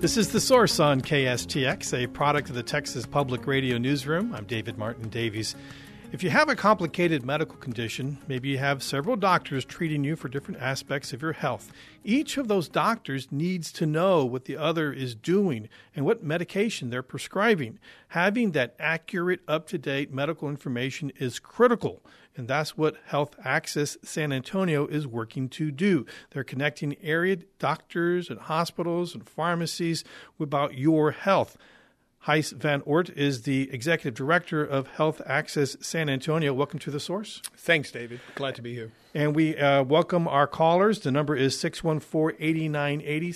This is The Source on KSTX, a product of the Texas Public Radio Newsroom. I'm David Martin Davies. If you have a complicated medical condition, maybe you have several doctors treating you for different aspects of your health. Each of those doctors needs to know what the other is doing and what medication they're prescribing. Having that accurate, up-to-date medical information is critical, and that's what Health Access San Antonio is working to do. They're connecting area doctors and hospitals and pharmacies about your health. Gijs van Oort is the Executive Director of Health Access San Antonio. Welcome to The Source. Thanks, David. Glad to be here. And we welcome our callers. The number is 614-8980,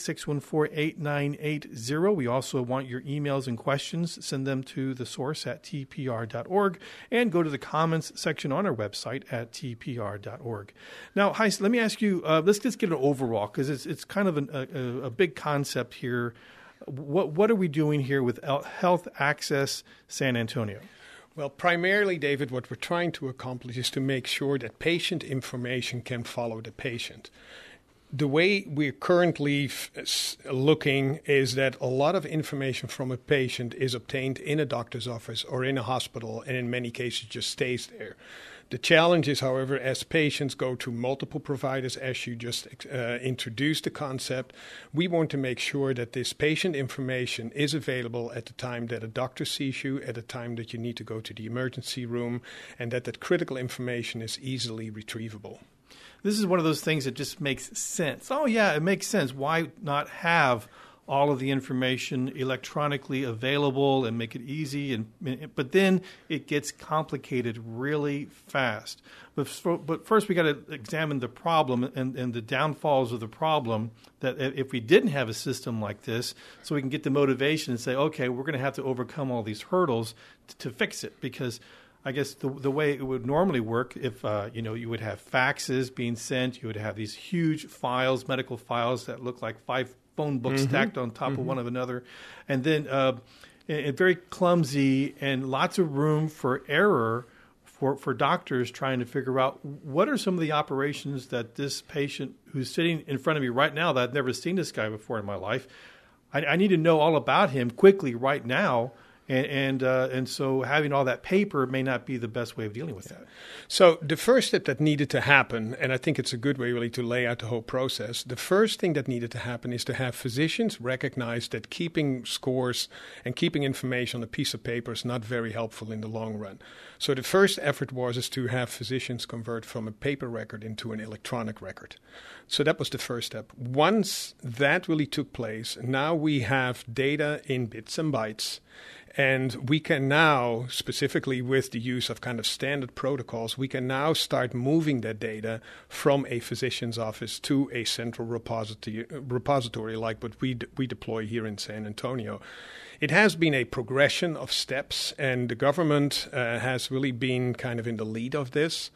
614-8980. We also want your emails and questions. Send them to thesource@tpr.org and go to the comments section on our website at tpr.org. Now, Gijs, let me ask you, let's just get an overall, because it's kind of a big concept here. What are we doing here with Health Access San Antonio? Well, primarily, David, what we're trying to accomplish is to make sure that patient information can follow the patient. The way we're currently looking is that a lot of information from a patient is obtained in a doctor's office or in a hospital, and in many cases just stays there. The challenge is, however, as patients go to multiple providers, as you just introduced the concept, we want to make sure that this patient information is available at the time that a doctor sees you, at the time that you need to go to the emergency room, and that critical information is easily retrievable. This is one of those things that just makes sense. Oh, yeah, it makes sense. Why not have all of the information electronically available and make it easy? But then it gets complicated really fast. But first we got to examine the problem and the downfalls of the problem, that if we didn't have a system like this, so we can get the motivation and say, okay, we're going to have to overcome all these hurdles to fix it. Because I guess the way it would normally work, if you would have faxes being sent, you would have these huge files, medical files that look like 5 phone books stacked on top of one of another, and then very clumsy and lots of room for error for doctors trying to figure out what are some of the operations that this patient who's sitting in front of me right now, that I've never seen this guy before in my life, I need to know all about him quickly right now. And so having all that paper may not be the best way of dealing with that. So the first step that needed to happen, and I think it's a good way really to lay out the whole process, the first thing that needed to happen is to have physicians recognize that keeping scores and keeping information on a piece of paper is not very helpful in the long run. So the first effort is to have physicians convert from a paper record into an electronic record. So that was the first step. Once that really took place, now we have data in bits and bytes. And we can now, specifically with the use of kind of standard protocols, we can now start moving that data from a physician's office to a central repository like what we deploy here in San Antonio. It has been a progression of steps, and the government has really been kind of in the lead of this.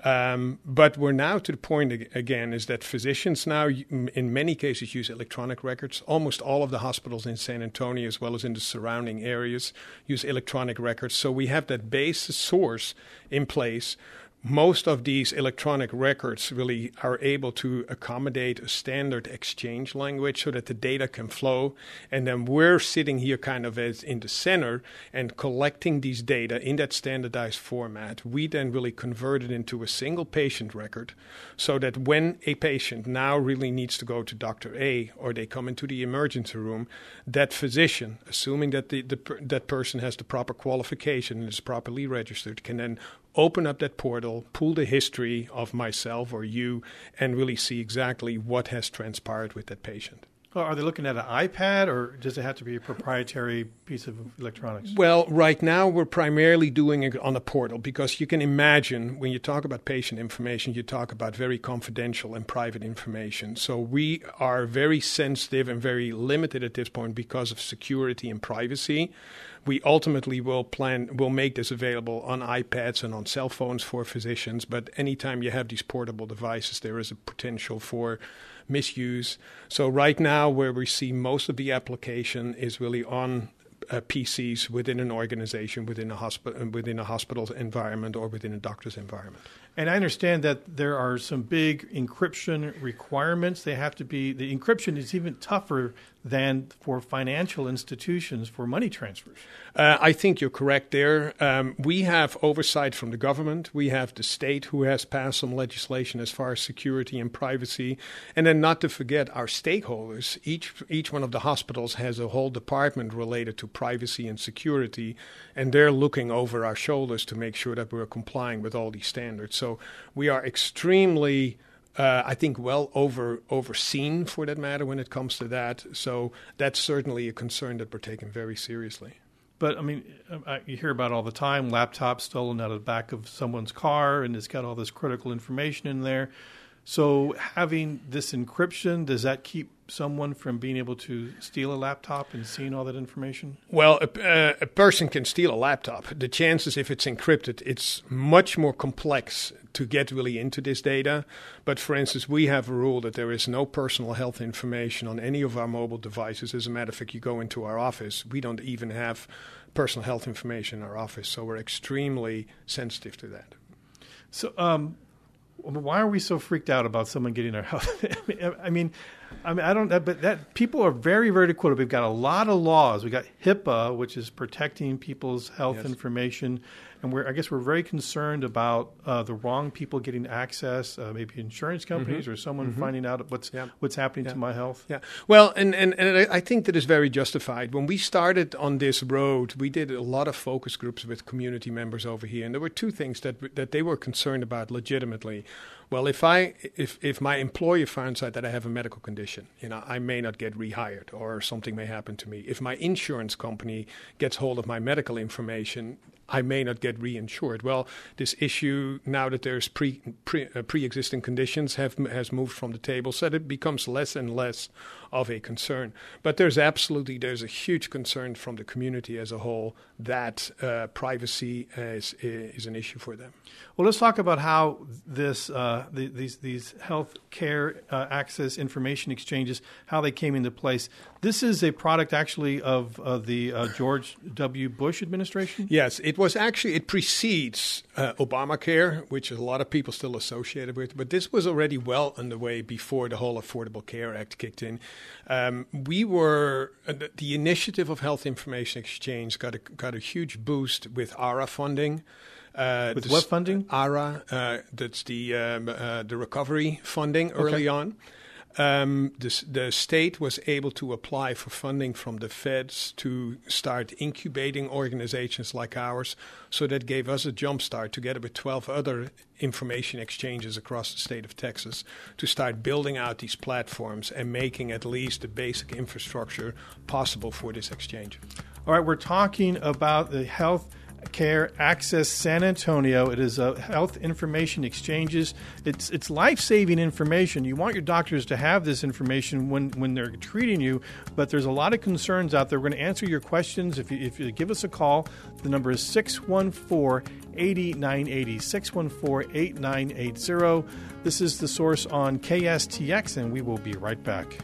But we're now to the point, again, is that physicians now, in many cases, use electronic records. Almost all of the hospitals in San Antonio, as well as in the surrounding areas, use electronic records. So we have that base source in place. Most of these electronic records really are able to accommodate a standard exchange language so that the data can flow. And then we're sitting here kind of as in the center and collecting these data in that standardized format. We then really convert it into a single patient record so that when a patient now really needs to go to Dr. A or they come into the emergency room, that physician, assuming that that person has the proper qualification and is properly registered, can then open up that portal, pull the history of myself or you, and really see exactly what has transpired with that patient. Well, are they looking at an iPad, or does it have to be a proprietary piece of electronics? Well, right now we're primarily doing it on a portal because you can imagine when you talk about patient information, you talk about very confidential and private information. So we are very sensitive and very limited at this point because of security and privacy. We ultimately will make this available on iPads and on cell phones for physicians, but anytime you have these portable devices, there is a potential for misuse. So right now, where we see most of the application is really on PCs within an organization, within a hospital's environment, or within a doctor's environment. And I understand that there are some big encryption requirements. The encryption is even tougher than for financial institutions for money transfers. I think you're correct there. We have oversight from the government. We have the state who has passed some legislation as far as security and privacy. And then not to forget our stakeholders. Each one of the hospitals has a whole department related to privacy and security, and they're looking over our shoulders to make sure that we're complying with all these standards. So we are extremely I think well overseen for that matter when it comes to that. So that's certainly a concern that we're taking very seriously. But, I mean, you hear about all the time, laptops stolen out of the back of someone's car, and it's got all this critical information in there. So having this encryption, does that keep someone from being able to steal a laptop and seeing all that information? Well, a person can steal a laptop. The chances, if it's encrypted, it's much more complex to get really into this data. But for instance, we have a rule that there is no personal health information on any of our mobile devices. As a matter of fact, you go into our office, we don't even have personal health information in our office. So we're extremely sensitive to that. So, why are we so freaked out about someone getting our health? I mean, I don't. But that people are very, very quotable. We've got a lot of laws. We got HIPAA, which is protecting people's health information, and I guess we're very concerned about the wrong people getting access. Maybe insurance companies or someone finding out what's happening to my health. Yeah. Well, and I think that is very justified. When we started on this road, we did a lot of focus groups with community members over here, and there were two things that they were concerned about legitimately. Well, if my employer finds out that I have a medical condition, I may not get rehired or something may happen to me. If my insurance company gets hold of my medical information, I may not get reinsured. Well, this issue, now that there's pre-existing conditions, has moved from the table, so that it becomes less and less of a concern. But there's a huge concern from the community as a whole that privacy is an issue for them. Well, let's talk about how these health care access information exchanges, how they came into place. This is a product actually of the George W. Bush administration? Yes, it precedes Obamacare, which a lot of people still associated with, but this was already well underway before the whole Affordable Care Act kicked in. The initiative of Health Information Exchange got a huge boost with ARA funding. With what funding? ARA, that's the recovery funding early on. The state was able to apply for funding from the feds to start incubating organizations like ours. So that gave us a jump start together with 12 other information exchanges across the state of Texas to start building out these platforms and making at least the basic infrastructure possible for this exchange. All right, we're talking about the Health Care Access San Antonio. It is a health information exchanges. It's life-saving information. You want your doctors to have this information when they're treating you, but there's a lot of concerns out there. We're going to answer your questions. If you give us a call, the number is 614-8980, 614-8980. This is The Source on KSTX, and we will be right back.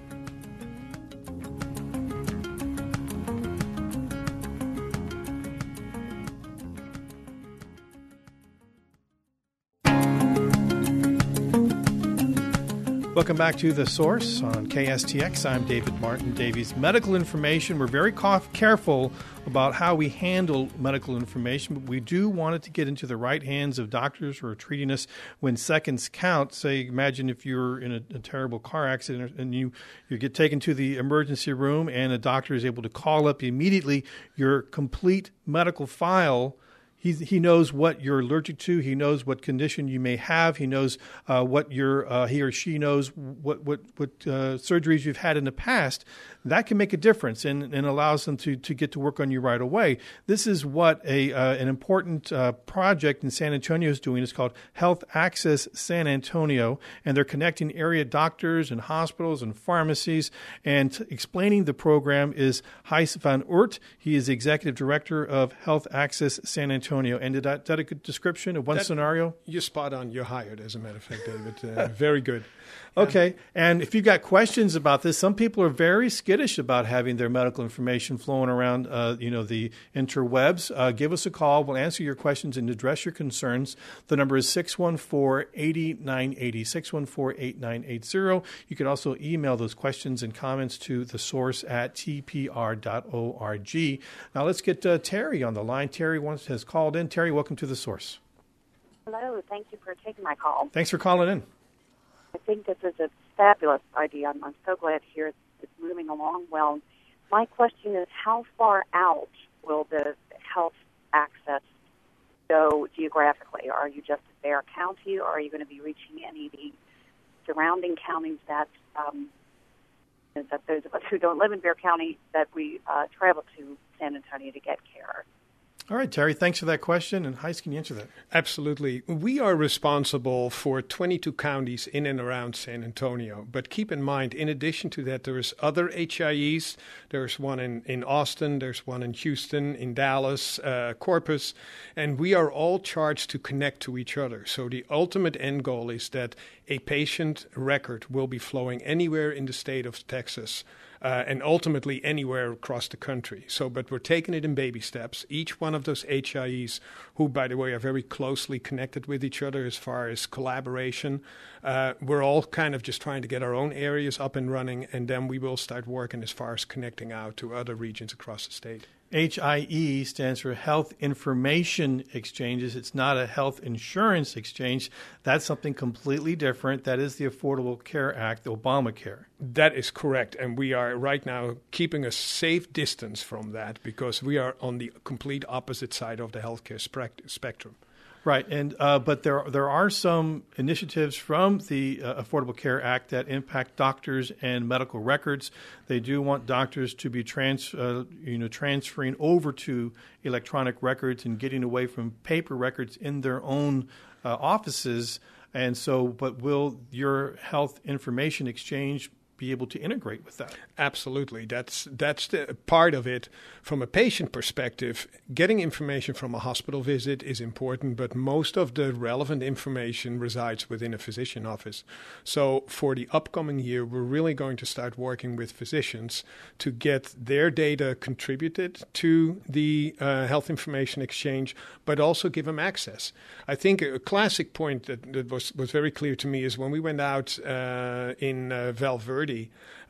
Welcome back to The Source on KSTX. I'm David Martin Davies. Medical information, we're very careful about how we handle medical information, but we do want it to get into the right hands of doctors who are treating us when seconds count. Say, imagine if you're in a terrible car accident and you get taken to the emergency room and a doctor is able to call up immediately your complete medical file. He knows what you're allergic to. He knows what condition you may have. He knows what he or she knows what surgeries you've had in the past. That can make a difference and allows them to get to work on you right away. This is what an important project in San Antonio is doing. It's called Health Access San Antonio, and they're connecting area doctors and hospitals and pharmacies. And explaining the program is Gijs van Oort. He is Executive Director of Health Access San Antonio. Antonio. And is that a good description of one scenario? You're spot on. You're hired, as a matter of fact, David. Very good. Okay. And if you've got questions about this, some people are very skittish about having their medical information flowing around, the interwebs. Give us a call. We'll answer your questions and address your concerns. The number is 614-8980, 614-8980. You can also email those questions and comments to thesource@tpr.org. Now let's get Terry on the line. Terry has called in. Terry, welcome to The Source. Hello. Thank you for taking my call. Thanks for calling in. I think this is a fabulous idea. I'm so glad to hear it's moving along well. My question is, how far out will the health access go geographically? Are you just at Bexar County, or are you going to be reaching any of the surrounding counties that those of us who don't live in Bexar County, that we travel to San Antonio to get care? All right, Terry, thanks for that question. And Heis, can you answer that? Absolutely. We are responsible for 22 counties in and around San Antonio. But keep in mind, in addition to that, there is other HIEs. There's one in Austin. There's one in Houston, in Dallas, Corpus. And we are all charged to connect to each other. So the ultimate end goal is that a patient record will be flowing anywhere in the state of Texas. And ultimately anywhere across the country. But we're taking it in baby steps. Each one of those HIEs, who, by the way, are very closely connected with each other as far as collaboration, we're all kind of just trying to get our own areas up and running, and then we will start working as far as connecting out to other regions across the state. HIE stands for Health Information Exchanges. It's not a health insurance exchange. That's something completely different. That is the Affordable Care Act, Obamacare. That is correct. And we are right now keeping a safe distance from that because we are on the complete opposite side of the healthcare spectrum. Right, and but there are some initiatives from the Affordable Care Act that impact doctors and medical records. They do want doctors to be transferring over to electronic records and getting away from paper records in their own offices. And so, but will your health information exchange be able to integrate with that? Absolutely. That's the part of it. From a patient perspective, getting information from a hospital visit is important, but most of the relevant information resides within a physician office. So for the upcoming year, we're really going to start working with physicians to get their data contributed to the health information exchange, but also give them access. I think a classic point that was very clear to me is when we went out in Val Verde,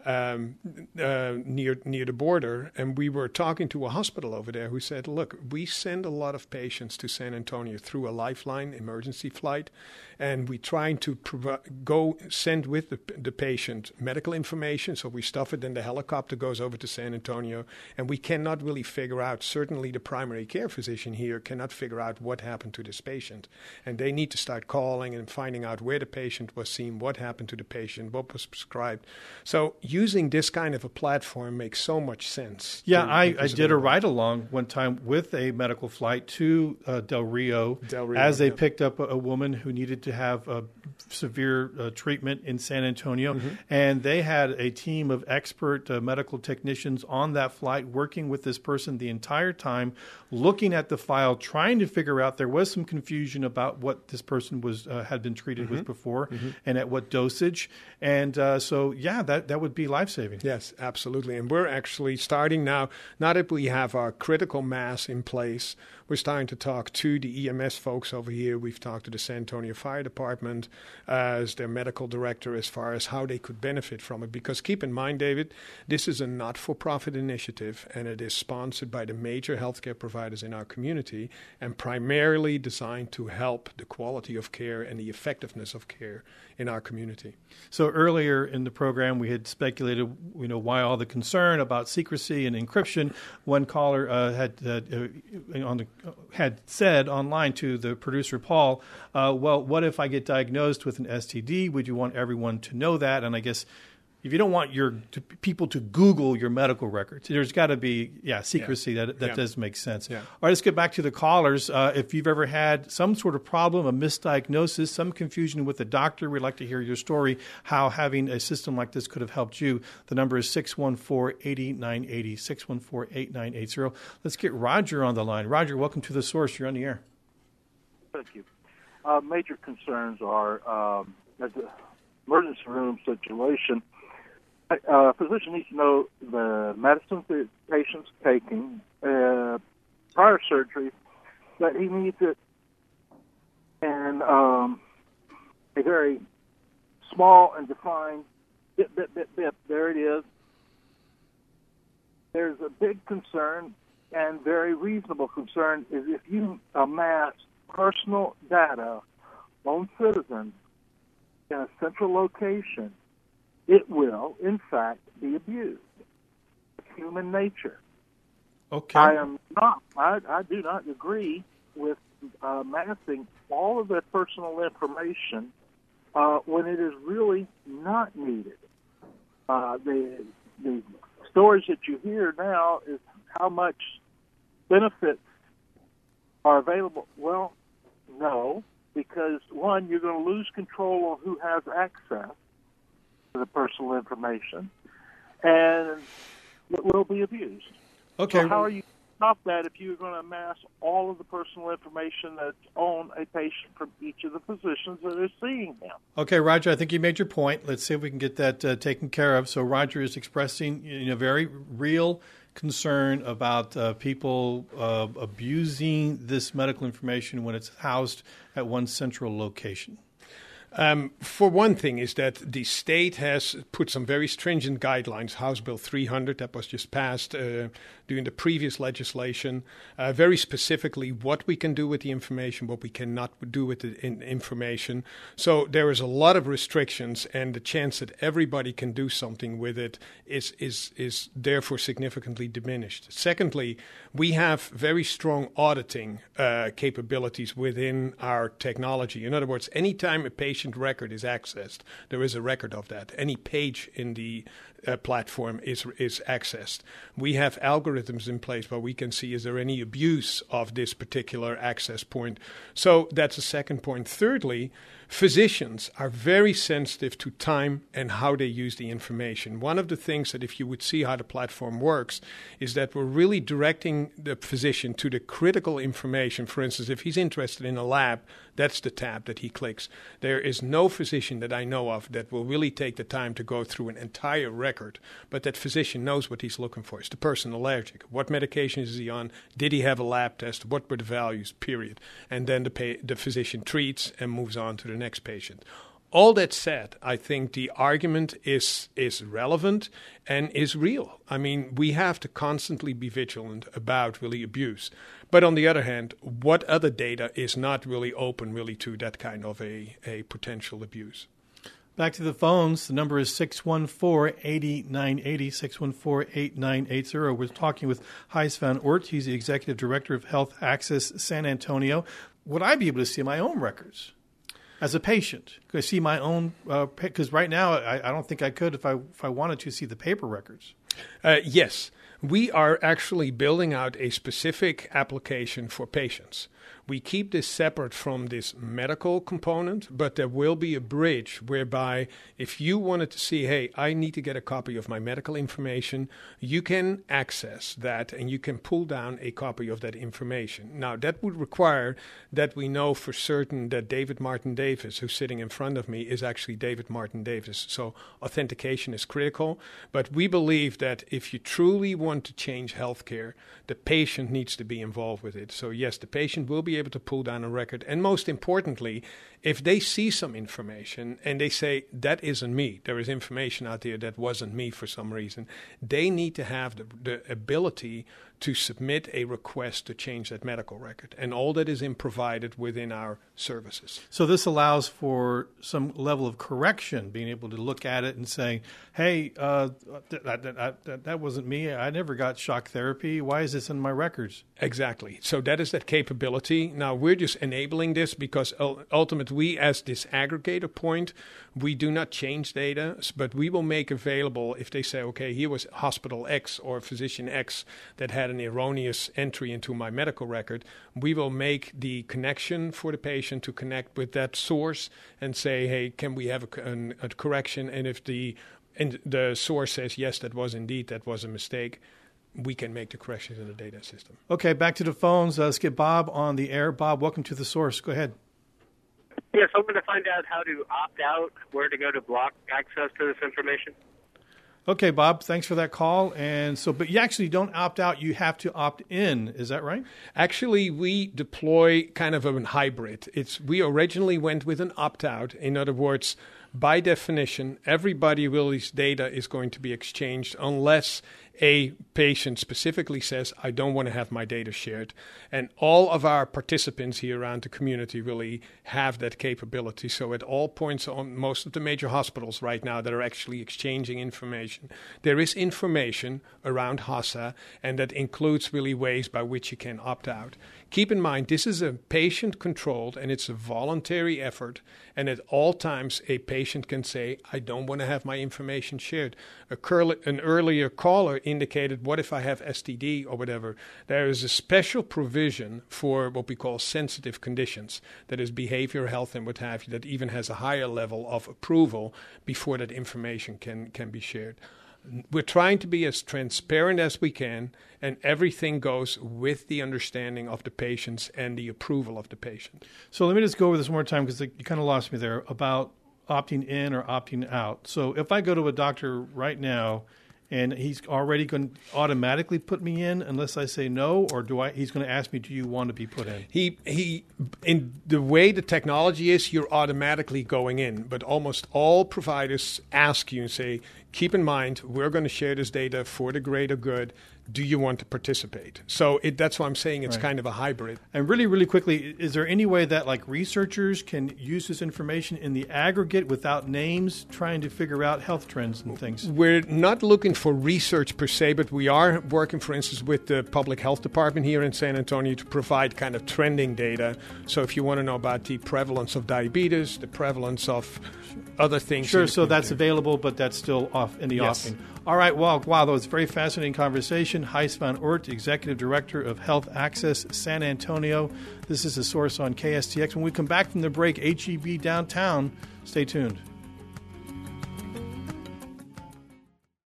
near the border, and we were talking to a hospital over there who said, look, we send a lot of patients to San Antonio through a Lifeline emergency flight, and we trying to send with the patient medical information, so we stuff it in the helicopter, goes over to San Antonio, and we cannot really figure out, certainly the primary care physician here cannot figure out what happened to this patient, and they need to start calling and finding out where the patient was seen, what happened to the patient, what was prescribed. So using this kind of a platform makes so much sense. Yeah, I did a ride-along one time with a medical flight to Del Rio as they picked up a woman who needed to have severe treatment in San Antonio. Mm-hmm. And they had a team of expert medical technicians on that flight working with this person the entire time, looking at the file, trying to figure out. There was some confusion about what this person had been treated with before and at what dosage. And that would be life-saving. Yes, absolutely. And we're actually starting now, now that we have our critical mass in place, we're starting to talk to the EMS folks over here. We've talked to the San Antonio Fire Department as their medical director as far as how they could benefit from it. Because keep in mind, David, this is a not-for-profit initiative, and it is sponsored by the major healthcare providers in our community and primarily designed to help the quality of care and the effectiveness of care in our community. So earlier in the program, we had speculated, why all the concern about secrecy and encryption. One caller had said online to the producer, Paul, well, what if I get diagnosed with an STD? Would you want everyone to know that? And I guess if you don't want people to Google your medical records, there's got to be secrecy. That does make sense. Yeah. All right, let's get back to the callers. If you've ever had some sort of problem, a misdiagnosis, some confusion with the doctor, we'd like to hear your story, how having a system like this could have helped you. The number is 614-8980, 614-8980. Let's get Roger on the line. Roger, welcome to The Source. You're on the air. Thank you. Major concerns are at the emergency room situation. A physician needs to know the medicines the patient's taking prior surgery, that he needs it in a very small and defined bit. There it is. There's a big concern, and very reasonable concern, is if you amass personal data on citizens in a central location, it will, in fact, be abused. It's human nature. Okay. I do not agree with amassing all of that personal information when it is really not needed. The stories that you hear now is how much benefits are available. Well, no, because one, you're going to lose control of who has access to the personal information, and it will be abused. Okay. So how are you going to stop that if you're going to amass all of the personal information that's on a patient from each of the physicians that are seeing them? Okay, Roger, I think you made your point. Let's see if we can get that taken care of. So Roger is expressing very real concern about people abusing this medical information when it's housed at one central location. For one thing is that the state has put some very stringent guidelines, House Bill 300 that was just passed during the previous legislation, very specifically what we can do with the information, what we cannot do with the information. So there is a lot of restrictions, and the chance that everybody can do something with it is therefore significantly diminished. Secondly, we have very strong auditing capabilities within our technology. In other words, anytime a patient record is accessed, there is a record of that. Any page in the platform is accessed. We have algorithms in place where we can see is there any abuse of this particular access point. So that's a second point. Thirdly, physicians are very sensitive to time and how they use the information. One of the things that if you would see how the platform works is that we're really directing the physician to the critical information. For instance, if he's interested in a lab, that's the tab that he clicks. There is no physician that I know of that will really take the time to go through an entire record, but that physician knows what he's looking for. Is the person allergic? What medication is he on? Did he have a lab test? What were the values? Period. And then the physician treats and moves on to the next patient. All that said, I think the argument is relevant and is real. I mean, we have to constantly be vigilant about really abuse. But on the other hand, what other data is not really open really to that kind of a potential abuse? Back to the phones. The number is 614-8980, 614-8980. We're talking with Gijs van Oort. He's the Executive Director of Health Access San Antonio. Would I be able to see my own records as a patient? Could I see my own? Because right now, I don't think I could if I wanted to see the paper records. Yes. We are actually building out a specific application for patients. We keep this separate from this medical component, but there will be a bridge whereby if you wanted to see, hey, I need to get a copy of my medical information, you can access that and you can pull down a copy of that information. Now, that would require that we know for certain that David Martin Davis, who's sitting in front of me, is actually David Martin Davis. So authentication is critical, but we believe that if you truly want to change healthcare, the patient needs to be involved with it. So yes, the patient will be able to pull down a record. And most importantly, if they see some information and they say, that isn't me, there is information out there that wasn't me for some reason, they need to have the ability to submit a request to change that medical record. And all that is provided within our services. So this allows for some level of correction, being able to look at it and saying, hey, that wasn't me. I never got shock therapy. Why is this in my records? Exactly. So that is that capability. Now, we're just enabling this because ultimately we, as this aggregator point, we do not change data, but we will make available if they say, okay, here was hospital X or physician X that had an erroneous entry into my medical record, we will make the connection for the patient to connect with that source and say, hey, can we have a correction? And if the source says, yes, that was a mistake, we can make the corrections in the data system. Okay, back to the phones. Let's get Bob on the air. Bob, welcome to The Source. Go ahead. Yes, I want to find out how to opt out, where to go to block access to this information. Okay, Bob, thanks for that call. And so, but you actually don't opt out, you have to opt in. Is that right? Actually, we deploy kind of a hybrid. We originally went with an opt-out. In other words, by definition, everybody's data is going to be exchanged unless a patient specifically says, I don't want to have my data shared. And all of our participants here around the community really have that capability. So at all points on most of the major hospitals right now that are actually exchanging information, there is information around HACA, and that includes really ways by which you can opt out. Keep in mind, this is a patient-controlled, and it's a voluntary effort. And at all times, a patient can say, I don't want to have my information shared. An earlier caller indicated, what if I have STD or whatever? There is a special provision for what we call sensitive conditions, that is behavioral health and what have you, that even has a higher level of approval before that information can be shared. We're trying to be as transparent as we can, and everything goes with the understanding of the patients and the approval of the patient. So let me just go over this one more time, because you kind of lost me there, about opting in or opting out. So if I go to a doctor right now and he's already going to automatically put me in unless I say no, or he's going to ask me, do you want to be put in? He in the way the technology is, you're automatically going in, but almost all providers ask you and say, keep in mind, we're going to share this data for the greater good. Do you want to participate? So that's why I'm saying it's kind of a hybrid. And really, really quickly, is there any way that like researchers can use this information in the aggregate without names, trying to figure out health trends and things? We're not looking for research per se, but we are working, for instance, with the public health department here in San Antonio to provide kind of trending data. So if you want to know about the prevalence of diabetes, the prevalence of other things. Sure, so that's available, but that's still off in the offing. All right, wow, that was a very fascinating conversation. Gijs van Oort, Executive Director of Health Access San Antonio. This is The Source on KSTX. When we come back from the break, HEB Downtown, stay tuned.